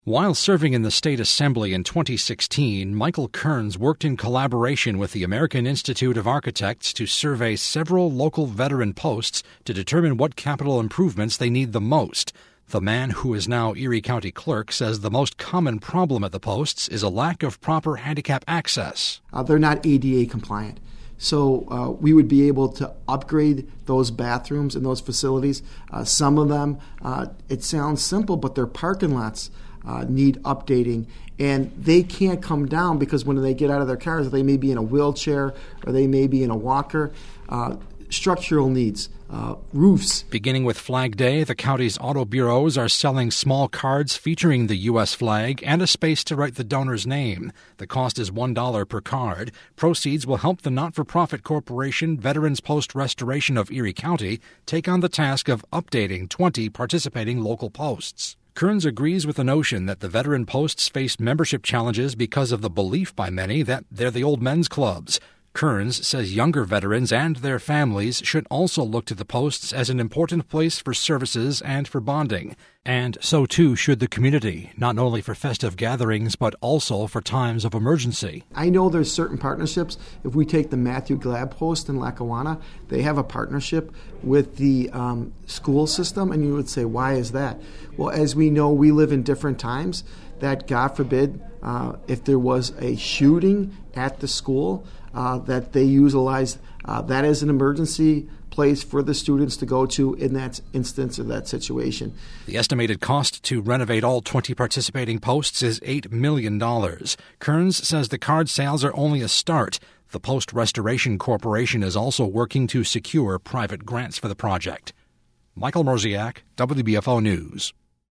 While serving in the state assembly in 2016, Michael Kearns worked in collaboration with the American Institute of Architects to survey several local veteran posts to determine what capital improvements they need the most. The man, who is now Erie County Clerk, says the most common problem at the posts is a lack of proper handicap access. They're not ADA compliant. So we would be able to upgrade those bathrooms and those facilities. Some of them, it sounds simple, but their parking lots need updating, and they can't come down because when they get out of their cars, they may be in a wheelchair or they may be in a walker. Structural needs, roofs. Beginning with Flag Day, the county's auto bureaus are selling small cards featuring the U.S. flag and a space to write the donor's name. The cost is $1 per card. Proceeds will help the not-for-profit corporation Veterans Post Restoration of Erie County take on the task of updating 20 participating local posts. Kearns agrees with the notion that the veteran posts face membership challenges because of the belief by many that they're the old men's clubs. Kearns says younger veterans and their families should also look to the posts as an important place for services and for bonding. And so too should the community, not only for festive gatherings, but also for times of emergency. I know there's certain partnerships. If we take the Matthew Glab post in Lackawanna, they have a partnership with the school system, and you would say, why is that? Well, as we know, we live in different times, that God forbid, if there was a shooting at the school, that they utilize that as an emergency place for the students to go to in that instance or that situation. The estimated cost to renovate all 20 participating posts is $8 million. Kearns says the card sales are only a start. The Post Restoration Corporation is also working to secure private grants for the project. Michael Mroziak, WBFO News.